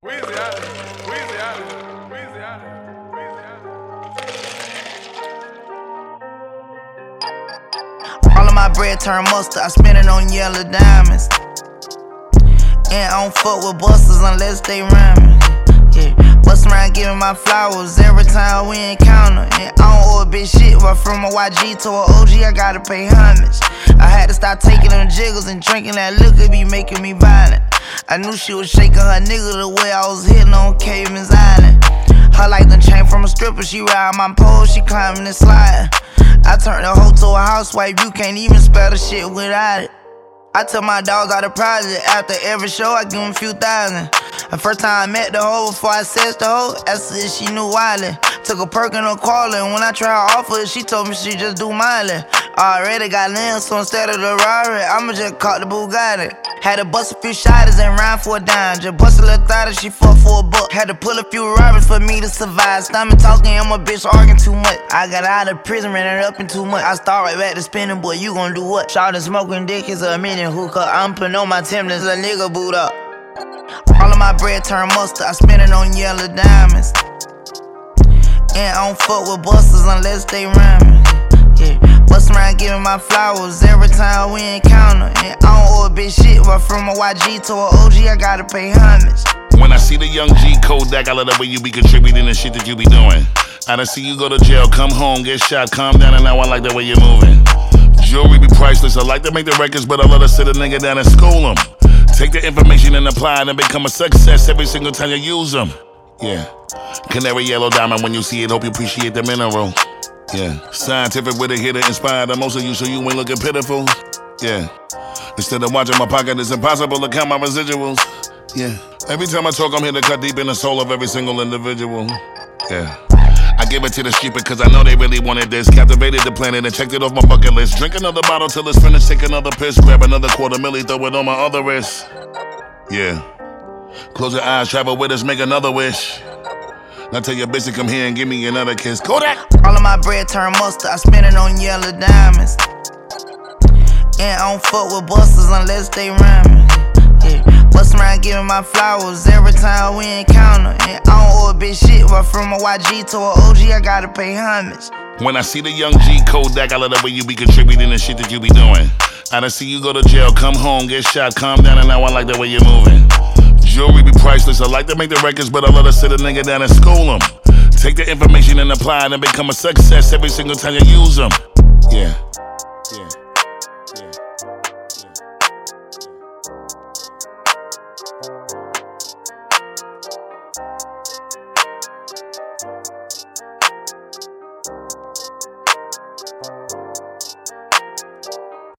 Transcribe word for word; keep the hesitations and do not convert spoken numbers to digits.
Weezy out of here. Weezy out of here. Weezy out of here. Weezy out of here. All of my bread turn mustard, I spend it on yellow diamonds. And I don't fuck with busters unless they rhyming. Yeah, bust around giving my flowers every time we encounter. And I don't owe a bitch shit, but from a Y G to a O G, I gotta pay homage. I had to start taking them jiggles and drinking that liquor be making me violent. I knew she was shaking her nigga the way I was hitting on Cayman's Island. Her like the chain from a stripper, she ride my pole, she climbing and sliding. I turned the hoe to a housewife, you can't even spell the shit without it. I took my dogs out of project, after every show I give them a few thousand. The first time I met the hoe, before I said the hoe, asked her if she knew Wiley. Took a perk in her call, and when I tried to offer it, she told me she just do Miley. Already got limbs, so instead of the Rari, I'ma just call the Bugatti. Had to bust a few shotters and rhyme for a dime. Just bust a little thought and she fuck for a buck. Had to pull a few robbers for me to survive. Stomach talking and my bitch arguing too much. I got out of prison, ran it up in too much. I start right back to spinning, boy, you gon' do what? Shawty smoking dick is a minute hookah. I'm putting on my Timberlands, a nigga boot up. All of my bread turn mustard, I spend it on yellow diamonds. And I don't fuck with busters unless they rhyming. Yeah, bust around giving my flowers every time we encounter. And I don't owe a bitch shit, but from a Y G to a O G, I gotta pay homage. When I see the young G Kodak, I love the way you be contributing the shit that you be doing. I done see you go to jail, come home, get shot, calm down, and now I like the way you're moving. Jewelry be priceless, I like to make the records, but I love to sit a nigga down and school them. Take the information and apply it and become a success every single time you use them. Yeah, canary yellow diamond, when you see it, hope you appreciate the mineral. Yeah, scientific with a hit to inspire the most of you so you ain't looking pitiful. Yeah, instead of watching my pocket, it's impossible to count my residuals. Yeah, every time I talk, I'm here to cut deep in the soul of every single individual. Yeah, I give it to the street because I know they really wanted this. Captivated the planet and checked it off my bucket list. Drink another bottle till it's finished, take another piss. Grab another quarter milli, throw it on my other wrist. Yeah, close your eyes, travel with us, make another wish. Now tell your bitch to come here and give me another kiss. Kodak! All of my bread turn mustard, I spend it on yellow diamonds. And I don't fuck with busters unless they rhyming. Yeah, bust around giving my flowers every time we encounter. And I don't owe a bitch shit, but from a Y G to a O G, I gotta pay homage. When I see the young G Kodak, I love the way you be contributing the shit that you be doing. I done see you go to jail, come home, get shot, calm down, and now I like the way you're moving. Jewelry be priceless, I like to make the records, but I love to sit a nigga down and school them. Take the information and apply it and become a success every single time you use them. Yeah.